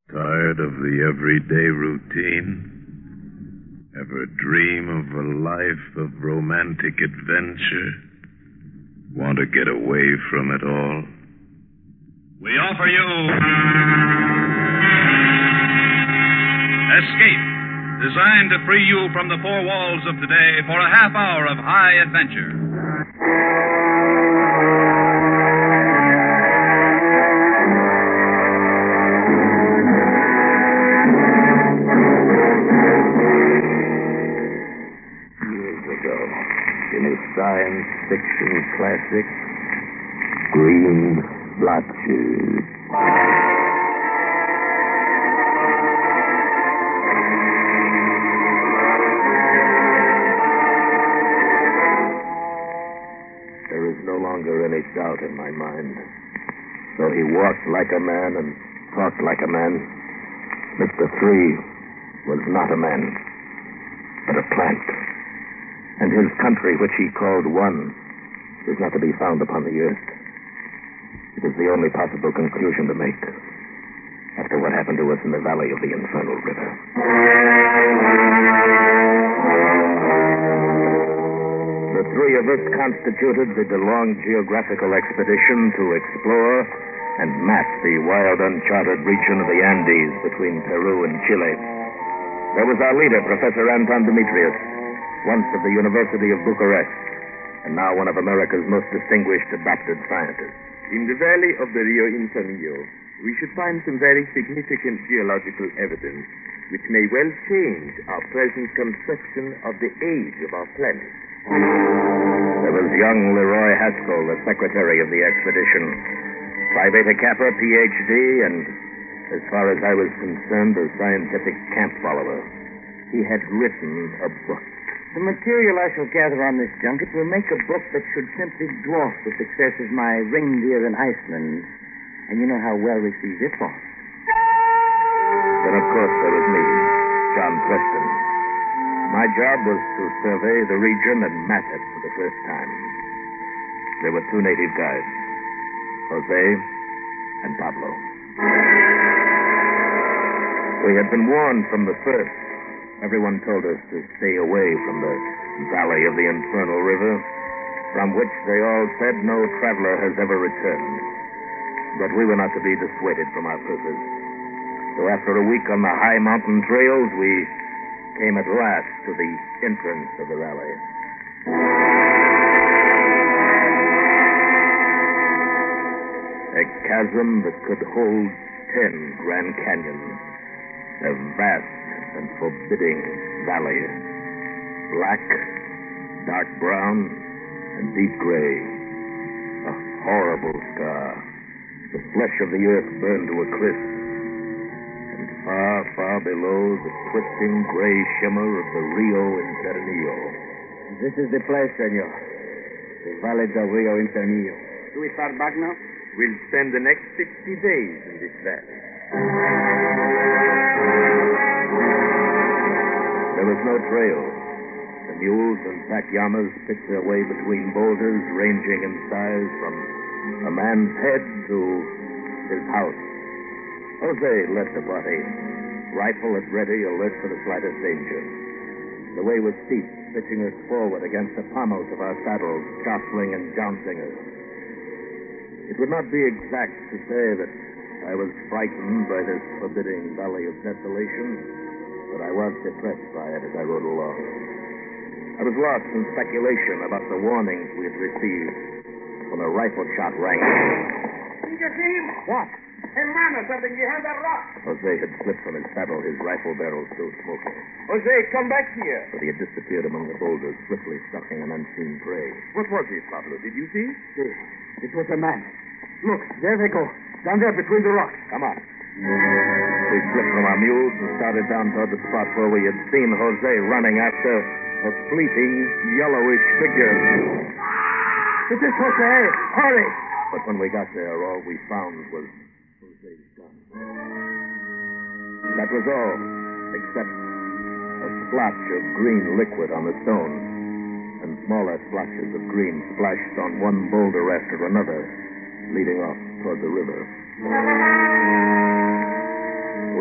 Tired of the everyday routine? Ever dream of a life of romantic adventure? Want to get away from it all? We offer you Escape, designed to free you from the four walls of today for a half hour of high adventure. In a science fiction classic, Green Blotches. There is no longer any doubt in my mind. Though he walked like a man and talked like a man, Mr. Three was not a man, but a plant. And his country, which he called One, is not to be found upon the earth. It is the only possible conclusion to make after what happened to us in the valley of the Infernal River. The three of us constituted the DeLong geographical expedition to explore and map the wild, uncharted region of the Andes between Peru and Chile. There was our leader, Professor Anton Demetrius, once of the University of Bucharest, and now one of America's most distinguished adopted scientists. In the valley of the Rio Infinio, we should find some very significant geological evidence which may well change our present conception of the age of our planet. There was young Leroy Haskell, the secretary of the expedition. Phi Beta Kappa, Ph.D., and, as far as I was concerned, a scientific camp follower. He had written a book. The material I shall gather on this junket will make a book that should simply dwarf the success of my Reindeer in Iceland. And you know how well received it was. Then, of course, there was me, John Preston. My job was to survey the region and map it for the first time. There were two native guides, Jose and Pablo. We had been warned from the first. Everyone told us to stay away from the valley of the Infernal River, from which they all said no traveler has ever returned. But we were not to be dissuaded from our purpose. So after a week on the high mountain trails, we came at last to the entrance of the valley. A chasm that could hold 10 Grand Canyons. A vast and forbidding valley. Black, dark brown, and deep gray. A horrible scar. The flesh of the earth burned to a crisp. And far, far below, the twisting gray shimmer of the Rio Infernio. This is the place, senor. The Valley del Rio Infernio. Do we start back now? We'll spend the next 60 days in this valley. There was no trail. The mules and pack llamas picked their way between boulders ranging in size from a man's head to his house. Jose led the party, rifle at ready, alert for the slightest danger. The way was steep, pitching us forward against the pommels of our saddles, jostling and jouncing us. It would not be exact to say that I was frightened by this forbidding valley of desolation, but I was depressed by it as I rode along. I was lost in speculation about the warnings we had received when a rifle shot rang. What? Hermano, something behind that rock. Jose had slipped from his saddle, his rifle barrel still smoking. Jose, come back here. But he had disappeared among the boulders, swiftly stalking an unseen prey. What was it, Pablo? Did you see? It was a man. Look, there they go. Down there between the rocks. Come on. We slipped from our mules and started down toward the spot where we had seen Jose running after a fleeting, yellowish figure. It is Jose. Hurry. But when we got there, all we found was Jose's gun. That was all, except a splotch of green liquid on the stone, and smaller splotches of green splashed on one boulder after another, leading off toward the river. We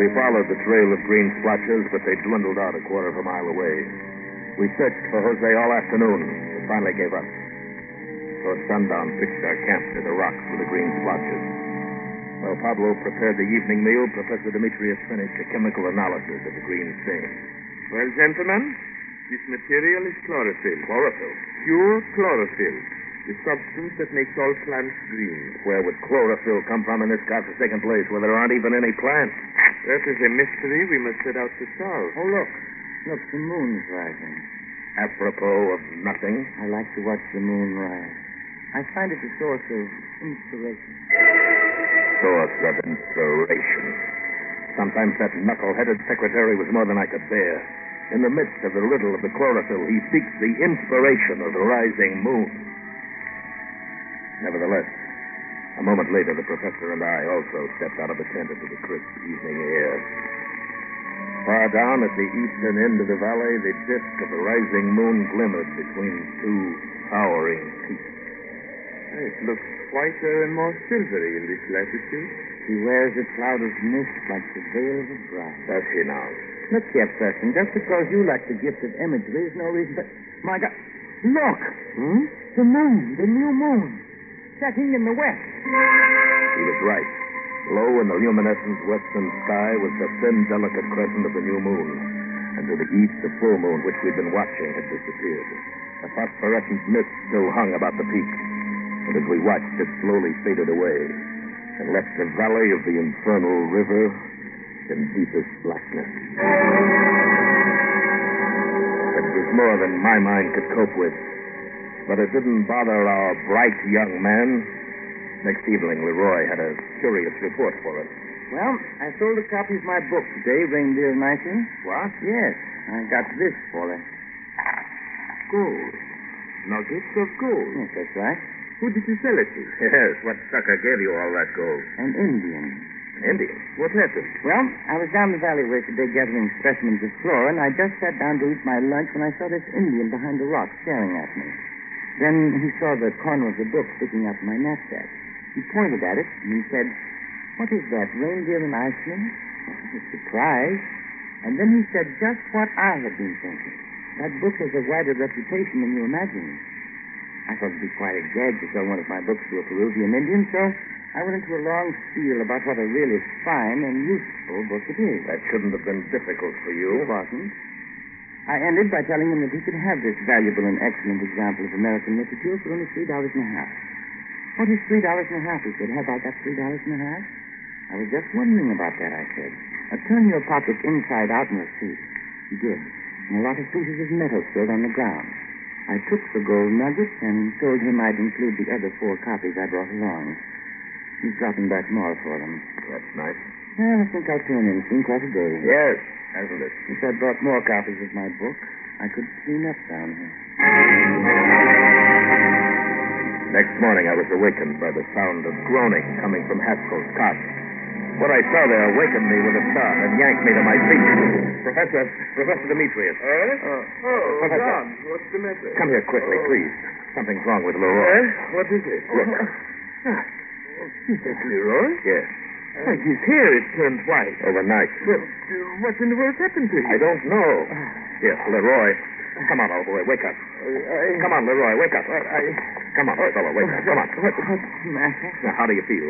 We followed the trail of green splotches, but they dwindled out a quarter of a mile away. We searched for Jose all afternoon, but finally gave up. Toward sundown, pitched our camp near the rocks with the green splotches. While Pablo prepared the evening meal, Professor Demetrius finished a chemical analysis of the green stain. Well, gentlemen, this material is chlorophyll. Chlorophyll? Pure chlorophyll. The substance that makes all plants green. Where would chlorophyll come from in this godforsaken place where there aren't even any plants? That is a mystery we must set out to solve. Oh, look. Look, the moon's rising. Apropos of nothing. I like to watch the moon rise. I find it a source of inspiration. Source of inspiration. Sometimes that knuckle-headed secretary was more than I could bear. In the midst of the riddle of the chlorophyll, he seeks the inspiration of the rising moon. Nevertheless, a moment later, the professor and I also stepped out of the tent into the crisp evening air. Far down at the eastern end of the valley, the disk of the rising moon glimmered between two towering peaks. It looks whiter and more silvery in this latitude. He wears a cloud of mist like the veil of a bride. Does he now? Look here, Preston, just because you like the gift of imagery is no reason, but... My God, look! The moon, the new moon, setting in the west. He was right. Low in the luminescent western sky was the thin, delicate crescent of the new moon. And to the east, the full moon, which we'd been watching, had disappeared. A phosphorescent mist still hung about the peak. And as we watched, it slowly faded away and left the valley of the infernal river in deepest blackness. It was more than my mind could cope with. But it didn't bother our bright young man. Next evening, Leroy had a curious report for us. Well, I sold a copy of my book today, Reindeer and Iceland. What? Yes, I got this for it. Gold. Nuggets of gold. Yes, that's right. Who did you sell it to? Yes, what sucker gave you all that gold? An Indian. An Indian? What happened? Well, I was down the valley today gathering specimens of flora, and I just sat down to eat my lunch when I saw this Indian behind a rock staring at me. Then he saw the corner of the book sticking out of my knapsack. He pointed at it, and he said, "What is that, Reindeer in Iceland?" I was surprised. And then he said just what I had been thinking. That book has a wider reputation than you imagine. I thought it'd be quite a gag to sell one of my books to a Peruvian Indian, so I went into a long spiel about what a really fine and useful book it is. That shouldn't have been difficult for you. It wasn't. I ended by telling him that he could have this valuable and excellent example of American literature for only $3.50. What is $3.50? He said. Have I got $3.50? I was just wondering about that, I said. Now, turn your pocket inside out and you'll see. He did. And a lot of pieces of metal stood on the ground. I took the gold nuggets and told him I'd include the other 4 copies I brought along. He's dropping back more for them. That's nice. Well, I think I'll turn in. It's been quite a day. Yes, hasn't it? If I brought more copies of my book, I could clean up down here. Next morning, I was awakened by the sound of groaning coming from Haskell's cot. What I saw there awakened me with a start and yanked me to my feet. Professor Demetrius. Professor. John, what's the matter? Come here quickly, please. Something's wrong with Leroy. What is it? Look. Is that Leroy? Yes. Why, his hair is turned white. Overnight. Well, what in the world happened to him? I don't know. Yes, Leroy. Come on, old boy, wake up. Come on, Leroy, wake up. Come on, fellow, wake up. Come on. What's the matter? Now, how do you feel?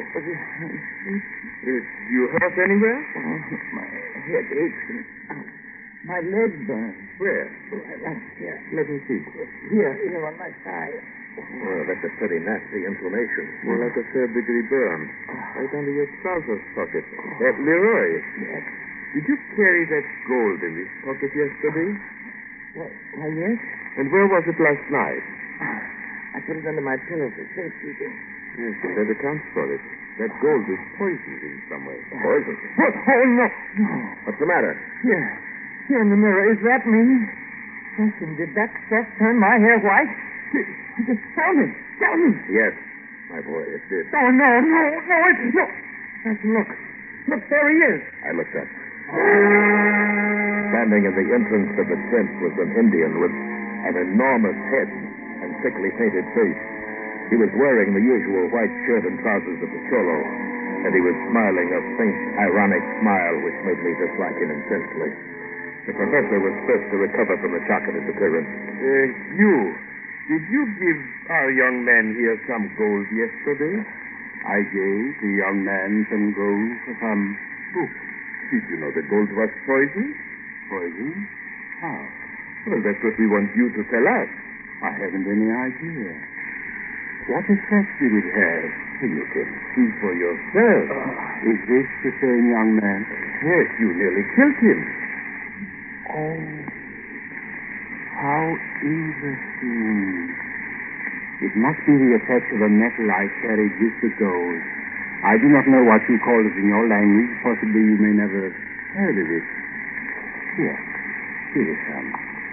You hurt anywhere? Oh, my head aches and my leg burns. Where? Right here. Let me see. Here on my side. Well, that's a pretty nasty inflammation. More like a third-degree burn. Right under your trousers pocket. Leroy. Yes. Did you carry that gold in this pocket yesterday? Why, yes. And where was it last night? I put it under my pillow for safekeeping. Yes, and that accounts for it. That gold is poisoned in some way. Poison? What? Oh, no. What's the matter? Here in the mirror. Is that me? Listen, did that stuff turn my hair white? Tell me. Yes, my boy, it did. Oh, no. Listen, look. Look, there he is. I looked up. Standing in the entrance of the tent was an Indian with an enormous head and thickly painted face. He was wearing the usual white shirt and trousers of the cholo, and he was smiling a faint, ironic smile which made me dislike him intensely. The professor was first to recover from the shock of his appearance. Did you give our young man here some gold yesterday? I gave the young man some gold for some books. Did you know that gold was poison? Poison? How? Well, that's what we want you to tell us. I haven't any idea. What effect did it have? You can see for yourself. Is this the same young man? Yes, you nearly killed him. Oh, how interesting. It must be the effect of a metal I carried with the gold. I do not know what you call it in your language. Possibly you may never have heard of it. Here is some.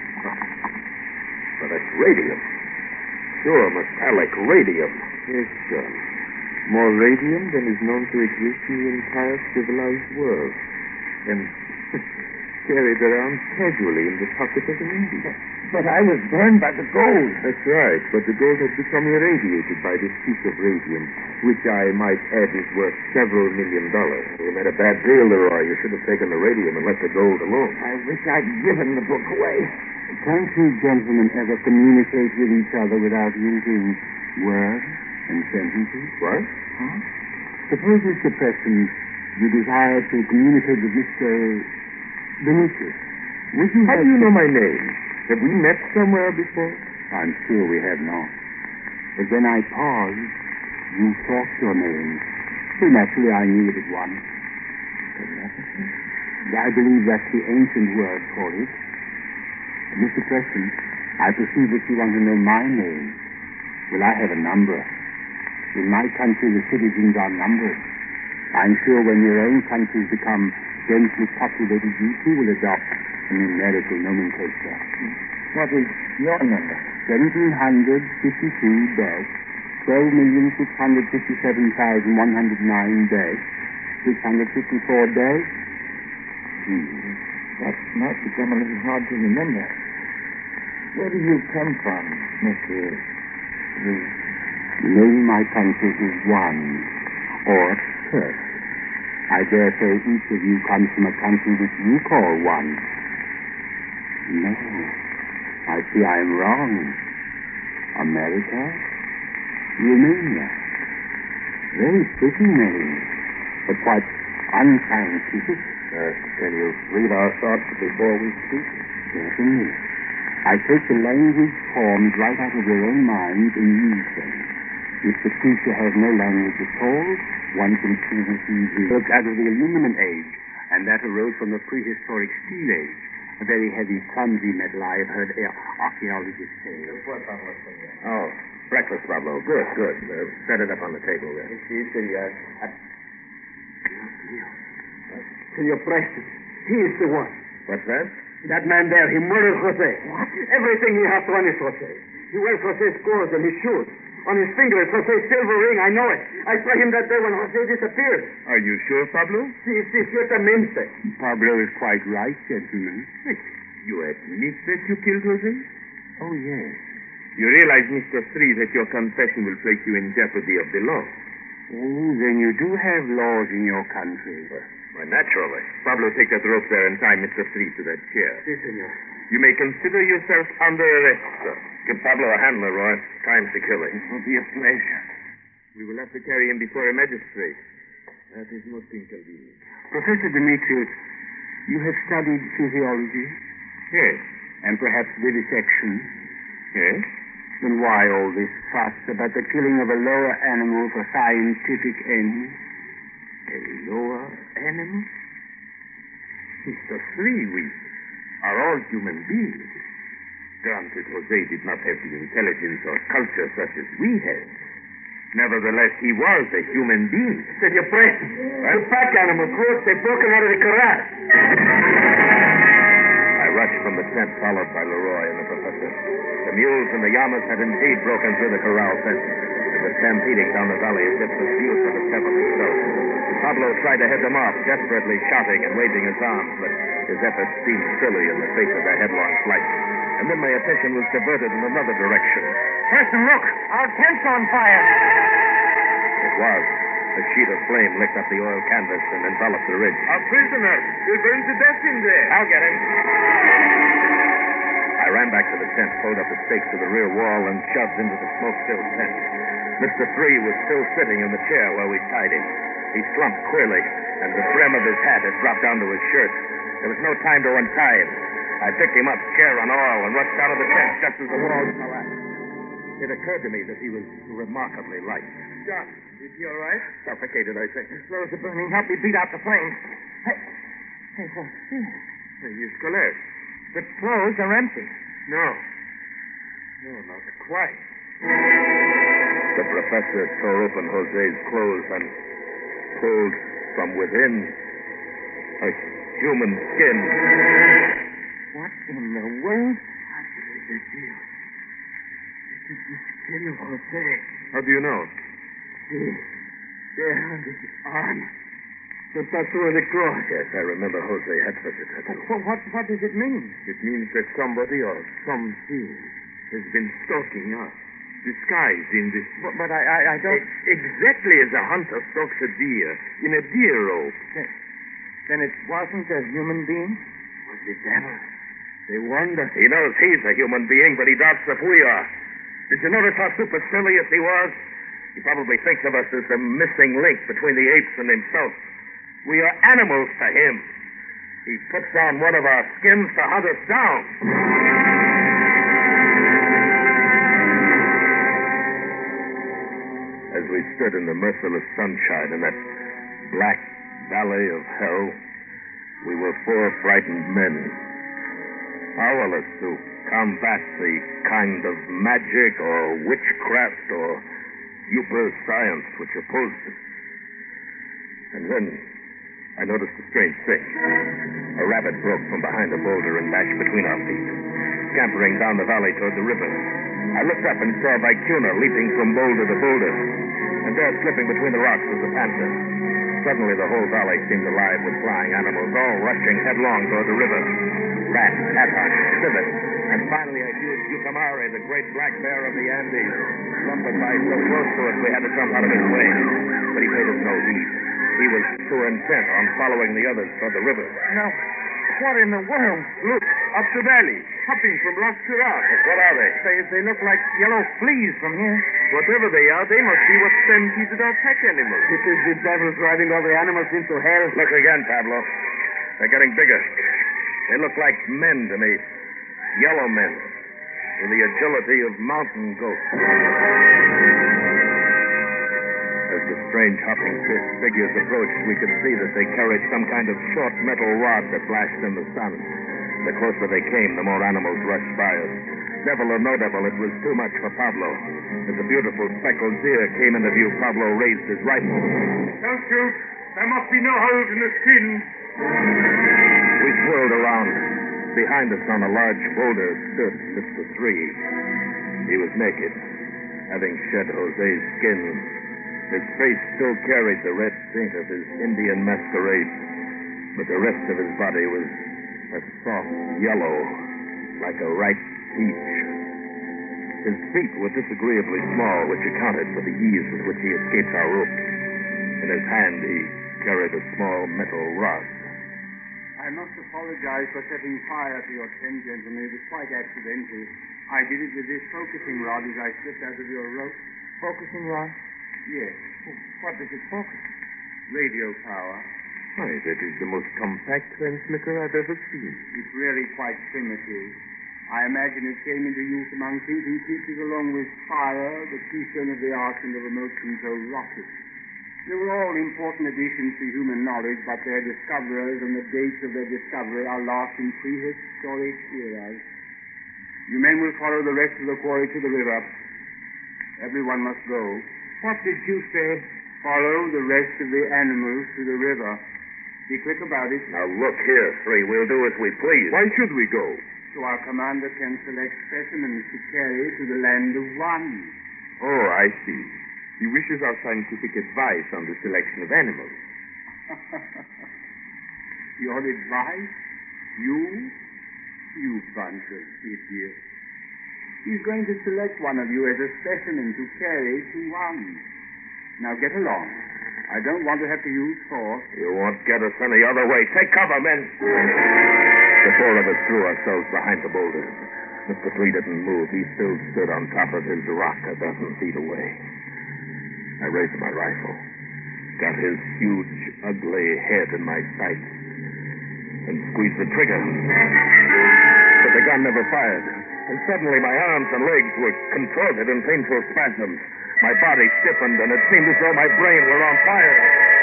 But that's radium. Pure metallic radium. Yes, sir. More radium than is known to exist in the entire civilized world. And carried around casually in the pocket of an Indian. But I was burned by the gold. That's right, but the gold has become irradiated by this piece of radium, which I might add is worth several $1 million. You made a bad deal, Leroy. You should have taken the radium and left the gold alone. I wish I'd given the book away. Can't you gentlemen ever communicate with each other without using words and sentences? What? Huh? Suppose, Mr. Preston, you desire to communicate with Mr. Benitez. Would you How do you know my name? Have we met somewhere before? I'm sure we have not. But when I paused, you talked your name. So naturally I knew it at once. Telepathy? I believe that's the ancient word for it. Mr. Preston, I perceive that you want to know my name. Well, I have a number. In my country, the citizens are numbered. I'm sure when your own countries become densely populated, you too will adopt a numerical nomenclature. What is your number? 17,657,109-654 That might become a little hard to remember. Where do you come from, Mr. Reed? The name of my country is One, or Turk. I dare say each of you comes from a country which you call One. No, I see I am wrong. America? Romania? Very pretty name, but quite unscientific. Can you read our thoughts before we speak? Certainly. I take the language formed right out of your own mind and use them. If the creature has no language at all, one can choose the book out of the aluminum age, and that arose from the prehistoric steel age. A very heavy, clumsy metal, I have heard archaeologists say. Oh, breakfast, Pablo. Good. Set it up on the table there. Senor Preston, he is the one. What's that? That man there, he murdered Jose. What? Everything he has on is Jose. He wears Jose's scores and his shoes. On his finger is Jose's silver ring, I know it. I saw him that day when Jose disappeared. Are you sure, Pablo? Sí, ciertamente. Pablo is quite right, gentlemen. You admit that you killed Jose? Oh, yes. You realize, Mr. Three, that your confession will place you in jeopardy of the law. Oh, then you do have laws in your country. Why, naturally. Pablo, take that rope there and tie Mr. Three to that chair. Si, senor. You may consider yourself under arrest, sir. Give Pablo a hand, Leroy. Time to kill him. It will be a pleasure. We will have to carry him before a magistrate. That is most inconvenient. Professor Demetrius, you have studied physiology? Yes. And perhaps vivisection? Yes? Then why all this fuss about the killing of a lower animal for scientific ends? A lower animal? Mr. Three, we are all human beings. Granted, Jose did not have the intelligence or culture such as we had. Nevertheless, he was a human being. Senor Preston, the pack animals, they've broken out of the corral. I rushed from the tent, followed by Leroy and the professor. The mules and the llamas had indeed broken through the corral fence and were stampeding down the valley as if pursued from a seventh stone. Pablo tried to head them off, desperately shouting and waving his arms, but his efforts seemed silly in the face of their headlong flight. And then my attention was diverted in another direction. Preston, look! Our tent's on fire! It was. A sheet of flame licked up the oil canvas and enveloped the ridge. Our prisoner will burn to death in there. I'll get him. I ran back to the tent, pulled up the stakes to the rear wall, and shoved into the smoke-filled tent. Mr. Three was still sitting in the chair where we tied him. He slumped queerly, and the brim of his hat had dropped onto his shirt. There was no time to untie him. I picked him up, scare and all, and rushed out of the tent just as the walls collapsed. It occurred to me that he was remarkably light. John, is he all right? Suffocated, I said. Clothes are burning. Help me beat out the flames. Hey, what's this? He's collapsed. The clothes are empty. No, not quite. The professor tore open Jose's clothes and pulled from within a human skin. What in the world? I believe it's you. It is the skin of Jose. How do you know? See, there on his arm. The tattoo of the cross. Yes, I remember Jose had such a tattoo. What does it mean? It means that somebody or something has been stalking us, disguised in this. But I don't... Exactly as a hunter stalks a deer in a deer robe. Then it wasn't a human being? It was the devil. They warned us. He knows he's a human being, but he doubts if we are. Did you notice how supercilious he was? He probably thinks of us as the missing link between the apes and himself. We are animals to him. He puts on one of our skins to hunt us down. As we stood in the merciless sunshine in that black valley of hell, we were four frightened men, powerless to combat the kind of magic or witchcraft or super science which opposed it. And then I noticed a strange thing. A rabbit broke from behind a boulder and dashed between our feet, scampering down the valley toward the river. I looked up and saw Vicuna leaping from boulder to boulder, and there, slipping between the rocks, was a panther. Suddenly, the whole valley seemed alive with flying animals, all rushing headlong toward the river. Rats, hathawks, civets, and finally a huge Yucamare, the great black bear of the Andes, lumbered by so close to us we had to jump out of his way. But he paid us no heed. He was too intent on following the others toward the river. No. What in the world? Look, up the valley, hopping from rock to rock. What are they? They look like yellow fleas from here. Whatever they are, they must be what stampeded our pack animals. It is the devil driving all the animals into hell. Look again, Pablo. They're getting bigger. They look like men to me. Yellow men. With the agility of mountain goats. As the strange hopping figures approached, we could see that they carried some kind of short metal rod that flashed in the sun. The closer they came, the more animals rushed by us. Devil or no devil, it was too much for Pablo. As a beautiful speckled deer came into view, Pablo raised his rifle. Don't shoot. There must be no holes in the skin. We swirled around. Behind us on a large boulder stood Mr. Three. He was naked, having shed Jose's skin. His face still carried the red paint of his Indian masquerade, but the rest of his body was a soft yellow, like a ripe peach. His feet were disagreeably small, which accounted for the ease with which he escaped our rope. In his hand, he carried a small metal rod. I must apologize for setting fire to your tent, gentlemen. It was quite accidental. I did it with this focusing rod as I slipped out of your rope. Focusing rod? Yes. What does it focus? Radio power. Why, that is the most compact transmitter I've ever seen. It's really quite primitive. I imagine it came into use among thinking creatures along with fire, the keystone of the ark, and the remote-controlled rocket. They were all important additions to human knowledge, but their discoverers and the dates of their discovery are lost in prehistoric eras. You men will follow the rest of the quarry to the river. Everyone must go. What did you say? Follow the rest of the animals to the river. Be quick about it. Now look here, Three. We'll do as we please. Why should we go? So our commander can select specimens to carry to the land of one. Oh, I see. He wishes our scientific advice on the selection of animals. Your advice? You bunch of idiots. He's going to select one of you as a specimen to carry to one. Now get along. I don't want to have to use force. You won't get us any other way. Take cover, men. The four of us threw ourselves behind the boulders. Mr. Three didn't move. He still stood on top of his rock a dozen feet away. I raised my rifle, got his huge, ugly head in my sights, and squeezed the trigger. But the gun never fired, and suddenly my arms and legs were contorted in painful spasms. My body stiffened, and it seemed as though my brain were on fire.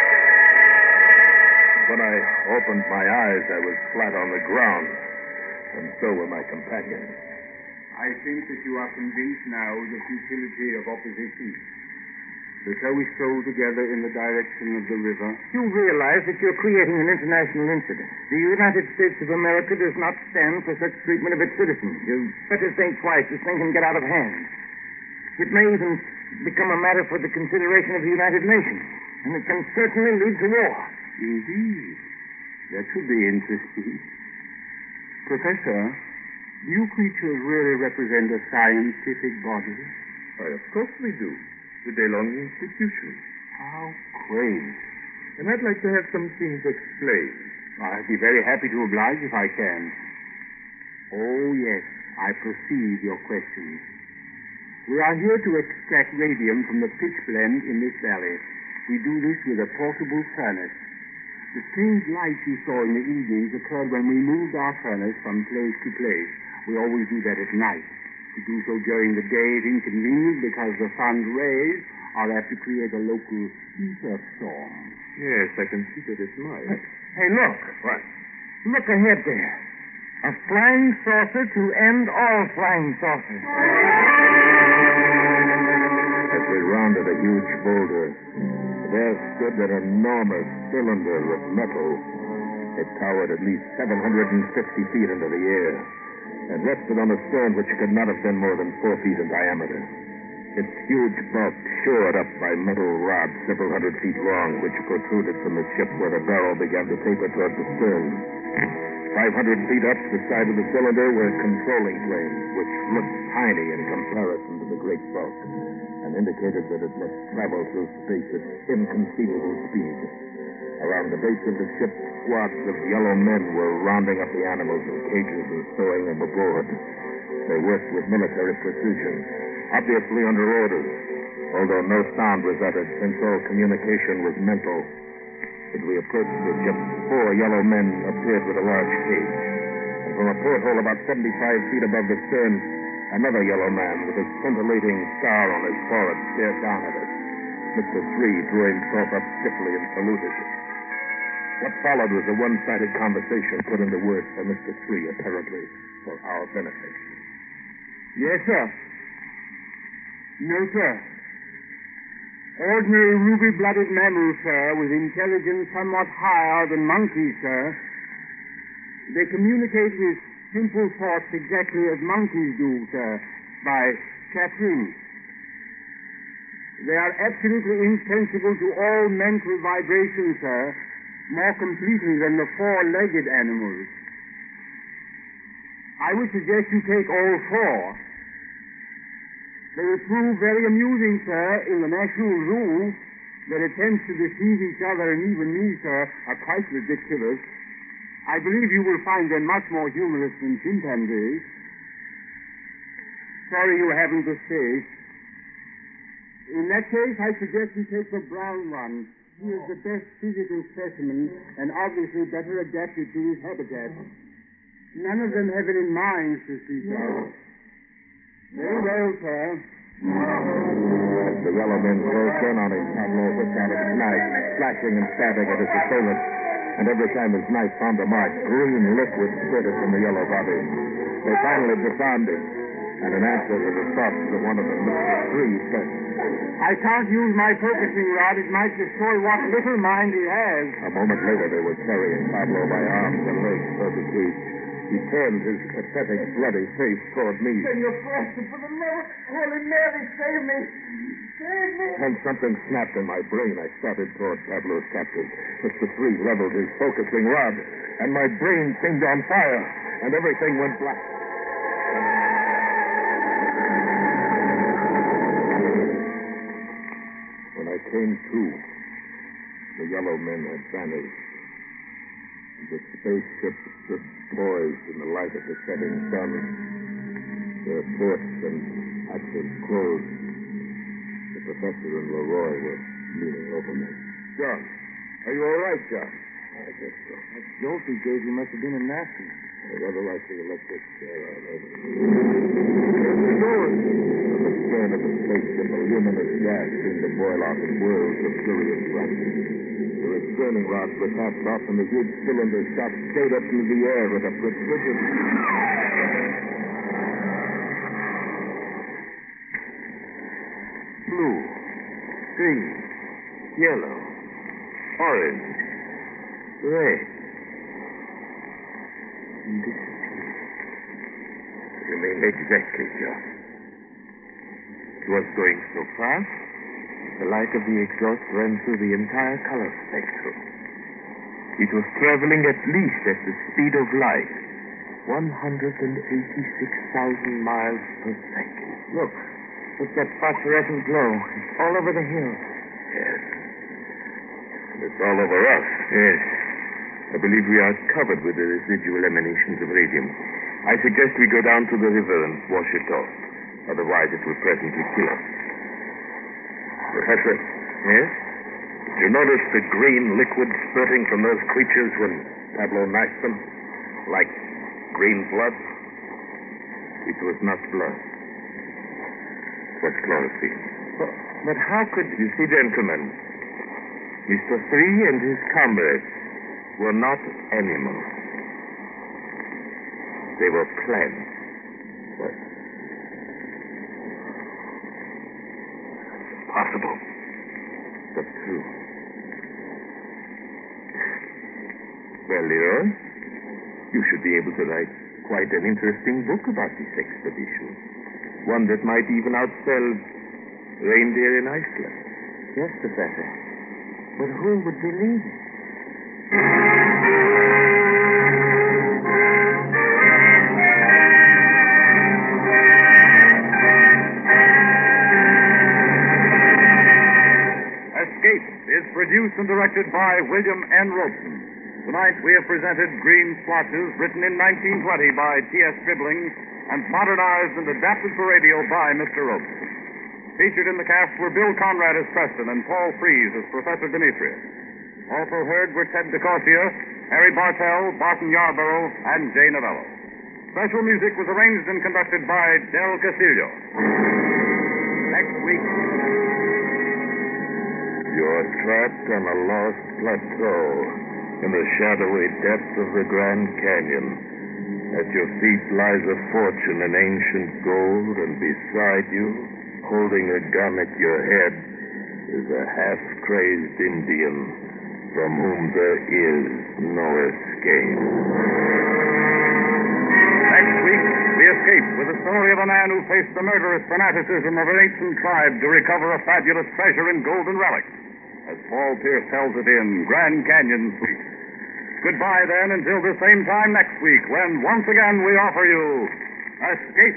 When I opened my eyes, I was flat on the ground, and so were my companions. I think that you are convinced now of the futility of opposition. So we stroll together in the direction of the river. You realize that you're creating an international incident. The United States of America does not stand for such treatment of its citizens. You better think twice. This thing can get out of hand. It may even become a matter for the consideration of the United Nations, and it can certainly lead to war. Indeed. That should be interesting. Professor, do you creatures really represent a scientific body? Why, of course we do. The DeLong Institution. How quaint. And I'd like to have some things explained. I'd be very happy to oblige if I can. Oh, yes, I perceive your questions. We are here to extract radium from the pitch blende in this valley. We do this with a portable furnace. The strange lights you saw in the evenings occurred when we moved our furnace from place to place. We always do that at night. To do so during the day is inconvenient because the sun's rays are apt to create a local ether storm. Yes, I can see that it might. Hey, look. What? Look ahead there. A flying saucer to end all flying saucers. As we rounded a huge boulder, there stood an enormous cylinder of metal. It towered at least 750 feet into the air and rested on a stone which could not have been more than 4 feet in diameter. Its huge bulk shored up by metal rods several hundred feet long, which protruded from the ship where the barrel began to taper toward the stern. 500 feet up the side of the cylinder were controlling planes, which looked tiny in comparison to the great bulk, and indicated that it must travel through space at inconceivable speed. Around the base of the ship, squads of yellow men were rounding up the animals in cages and stowing them aboard. They worked with military precision, obviously under orders, although no sound was uttered since all communication was mental. As we approached the ship, 4 yellow men appeared with a large cage. And from a porthole about 75 feet above the stern, another yellow man with a scintillating scar on his forehead stared down at us. Mr. Three drew himself up stiffly and saluted. What followed was a one-sided conversation put into words by Mr. Three, apparently for our benefit. Yes, sir. No, sir. Ordinary ruby-blooded mammals, sir, with intelligence somewhat higher than monkeys, sir. They communicate with simple thoughts exactly as monkeys do, sir, by chattering. They are absolutely insensible to all mental vibrations, sir, more completely than the 4-legged animals. I would suggest you take all 4. They will prove very amusing, sir, in the National Zoo. Their attempts to deceive each other and even me, sir, are quite ridiculous. I believe you will find them much more humorous than chimpanzees. Sorry you haven't the space. In that case, I suggest you take the brown one. He is the best physical specimen and obviously better adapted to his habitat. None of them have any minds to see, sir. Very well, sir. As the yellow men closed in on him, Pablo whipped out his knife, slashing and stabbing at his assailant. And every time his knife found a mark, green liquid spurted from the yellow body. They finally disarmed him, and in answer to the thoughts of one of them, Mr. Three said, I can't use my focusing rod. It might destroy what little mind he has. A moment later, they were carrying Pablo by arms and legs toward the cage. He turned his pathetic, bloody face toward me. Senor Preston, for the love of Holy Mary, save me! Save me! And something snapped in my brain. I started toward Pablo's captive. Mr. Three leveled his focusing rod, and my brain seemed on fire, and everything went black. When I came to, The yellow men had vanished. The spaceship stood poised in the light of the setting sun, their ports and hatches closed. The professor and Leroy were leaning over me. John, are you all right, John? I guess so. That jolt he gave you must have been a nasty. Rather like the electric chair I had. Where's it going? From the stern of the spaceship, a luminous gas seemed to boil out in whirls of furious rust. The returning rods were cast off, and the huge cylinder shot straight up into the air with a precision. Blue, green, yellow, orange, red. And disappeared. You mean exactly, John. It was going so fast, the light of the exhaust ran through the entire color spectrum. It was traveling at least at the speed of light, 186,000 miles per second. Look that phosphorescent glow. It's all over the hill. Yes. It's all over us. Yes. I believe we are covered with the residual emanations of radium. I suggest we go down to the river and wash it off. Otherwise, it will presently kill us. Professor? Yes? Did you notice the green liquid spurting from those creatures when Pablo knifed them? Like green blood? It was not blood. It was chlorophyll. But how could... You see, gentlemen, Mr. Three and his comrades were not animals. They were plants. What? Possible. But true. Well, Leroy, you should be able to write quite an interesting book about this expedition. One that might even outsell Reindeer in Iceland. Yes, Professor. But who would believe it? Escape is produced and directed by William N. Robeson. Tonight we have presented Green Splotches, written in 1920 by T.S. Stribling and modernized and adapted for radio by Mr. Robeson. Featured in the cast were Bill Conrad as Preston and Paul Frees as Professor Demetrius. Also heard were Ted DeCorsia, Harry Bartell, Barton Yarborough, and Jay Novello. Special music was arranged and conducted by Del Castillo. Next week... You're trapped on a lost plateau in the shadowy depths of the Grand Canyon. At your feet lies a fortune in ancient gold, and beside you, holding a gun at your head, is a half-crazed Indian from whom there is no escape. Next week, we escape with the story of a man who faced the murderous fanaticism of an ancient tribe to recover a fabulous treasure in golden relics, as Paul Pierce tells it in Grand Canyon Suite. Goodbye, then, until the same time next week, when once again we offer you Escape.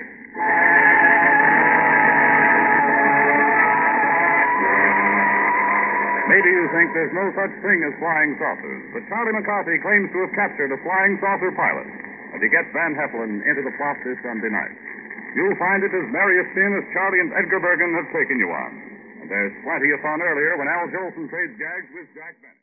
Maybe you think there's no such thing as flying saucers, but Charlie McCarthy claims to have captured a flying saucer pilot, and he gets Van Heflin into the plot this Sunday night. You'll find it as merry a spin as Charlie and Edgar Bergen have taken you on. And there's plenty of fun earlier when Al Jolson trades gags with Jack Benny.